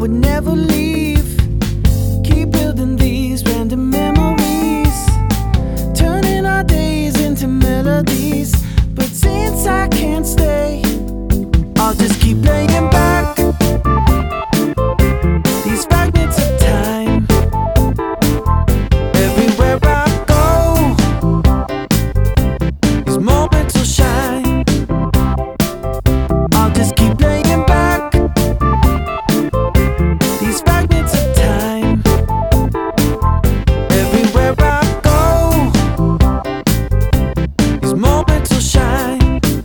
would never leave. Keep building these random memories, turning our days into melodies. But since I can't stay, I'll just keep playing back these fragments of time. Everywhere I go, these moments will shine. I'll just keep playing back these fragments of time. Everywhere I go, these moments will shine.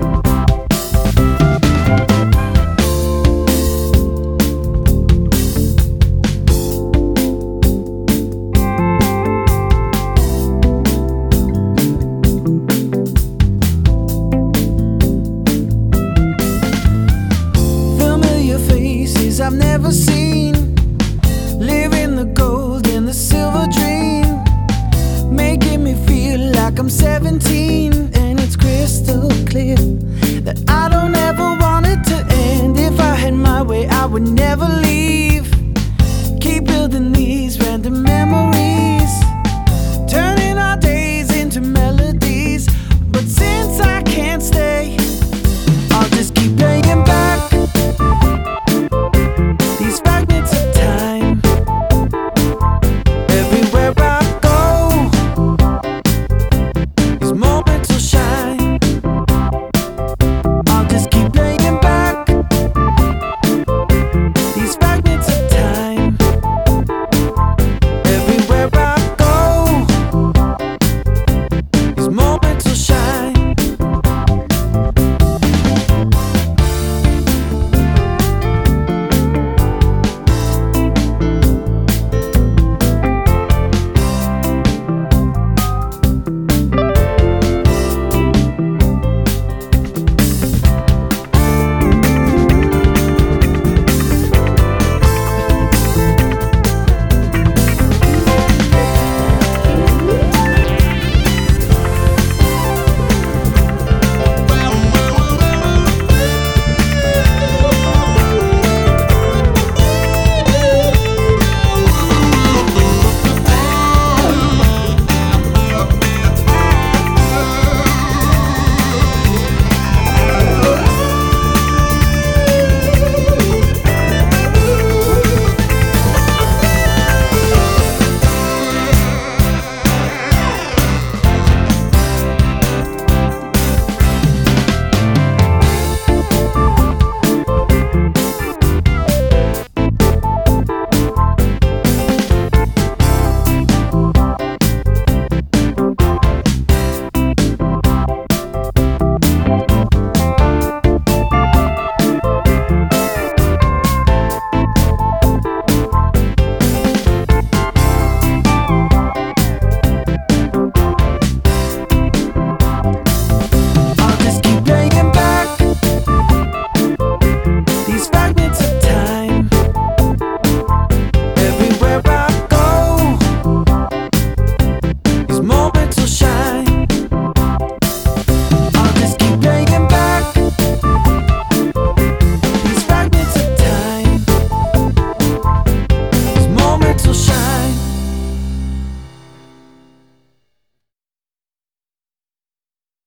I've never seen, living the gold and the silver dream, making me feel like I'm 17. And it's crystal clear that I don't ever want it to end. If I had my way, I would never leave.